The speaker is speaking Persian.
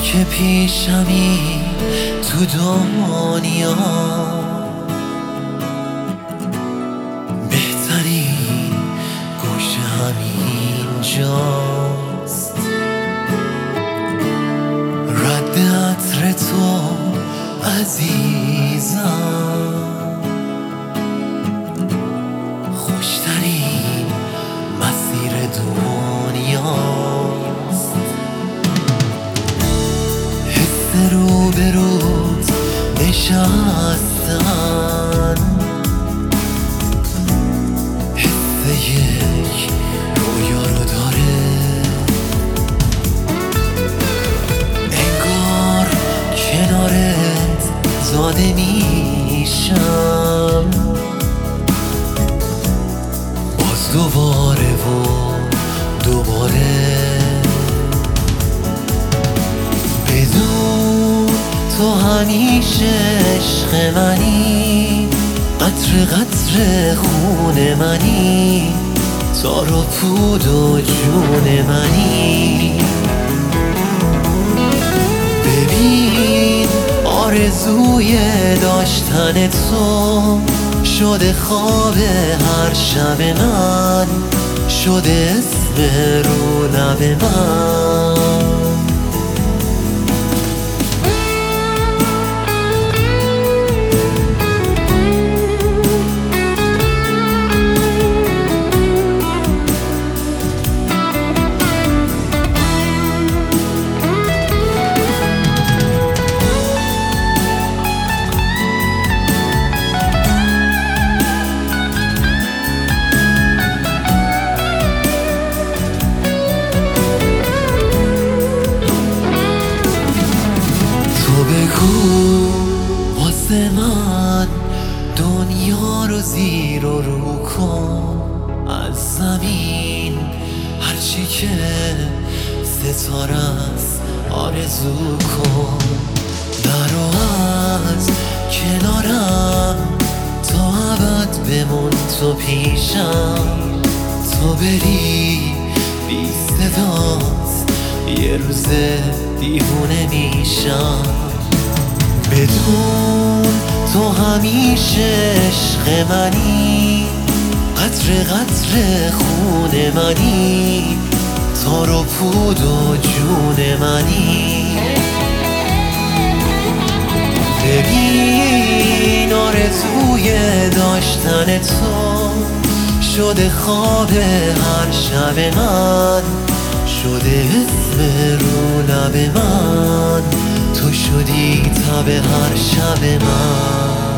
که پیشمی تو دنیا، بهترین گوشه همین جاست. رد عطر تو عزیزم، خوشترین مسیر دنیاست. حس رو به روت نشستن، حس یک رویا رو داره، انگار کنارت زاده میشم باز دوباره و دوباره. بدون تو همیشه عشق منی، قطر قطر خون منی، تار و پود و جون منی. ببین آرزوی داشتن تو شده خواب هر شب من، شده اسم رو لب من. بگو واسه من دنیا رو زیر و رو کن، از زمین هرچی که ستاره است آرزو کن. نرو از کنارم تا ابد بمون تو پیشم، تو بری بی صدات یه روز دیوونه میشم. بدون تو همیشه عشق منی، قطر قطر خون منی، تار و پود و جون منی. ببین آرزوی داشتن تو شده خواب هر شب من، شده اسم رو لب من، تو شدی تب هر شب من.